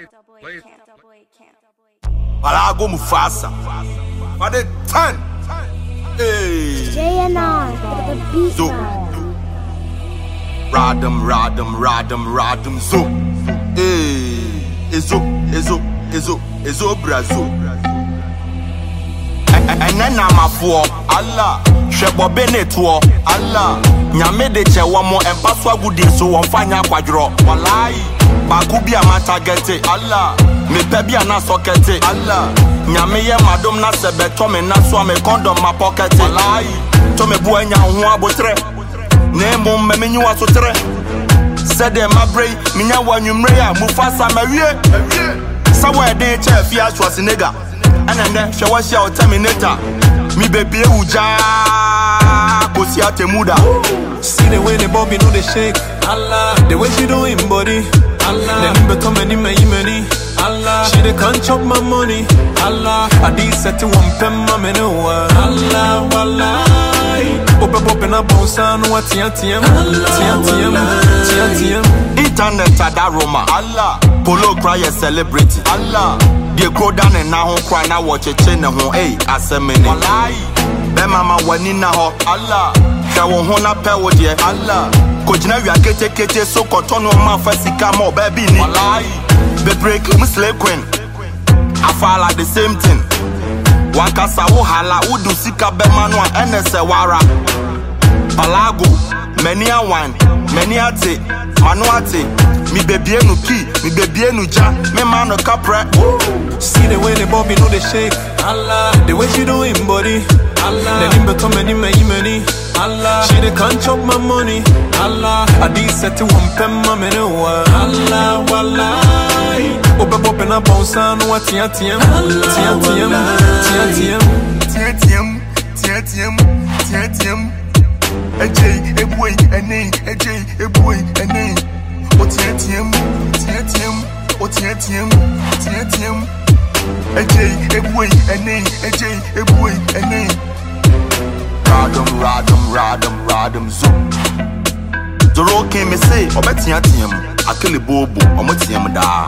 Malago Mufasa. For the 10. Hey. JNR, the beat. Zo. Radam, zo. Hey. Ezo, brazo. And then I'm a fool. Allah. Shebo Benetwo. Allah. Nyame de che wamo empaswa gudi so wonfanya kwadro. Wallahi. Bakubi amata gete. Allah. Me pebi ana sokete. Allah. Nyame ye madom na sebe to me na so me condom ma pocket. Wallahi. To me buanya ho abotre. Nemo me menyu asotre. Sede mabrei minya wanwumre ya Mufasa mawie. Sawa de che fia Schwarzenegger. Anene she was your terminator. Me baby uja kosi atemuda. See the way the Bobby know they shake. Allah. The way she doing body. Allah. Then become many. Allah. She they can't chop my money. Allah. I did set to one pen my menu. Allah. Wallahi. Open up on sound what TNTM. Internet adaroma. Allah. Polo cry a celebrity. Allah. They go down and now cry now watch a chain and hey asemene. Wallahi. Be mama wanina ho. Allah. Shawo hona pewo die. Allah. Kojina wi akete so kotono ma fasika mo baby ni. Wallahi. Be break slave queen. Afala the same thing. Wakasa wo hala udu sika be manwa enese wara. Palago many a one, many a ate, manuate. Mi baby enu ki, mi baby enu ja, me mano capre. See the way the Bobby know they shake. Allah. The way she doing body. Allah. Then him become many. Allah. She they can't chop my money. Allah. I did set to one pen my menu. Allah. Wallahi. Open up on sound what TNTM. AJ, a boy, a name, AJ, a boy, a name. TNTM. AJ, a boy, a name, AJ, a boy, a name. Radam, zo. Zoro came and say, Obetiatium, I kill a bobo, Omotiam da.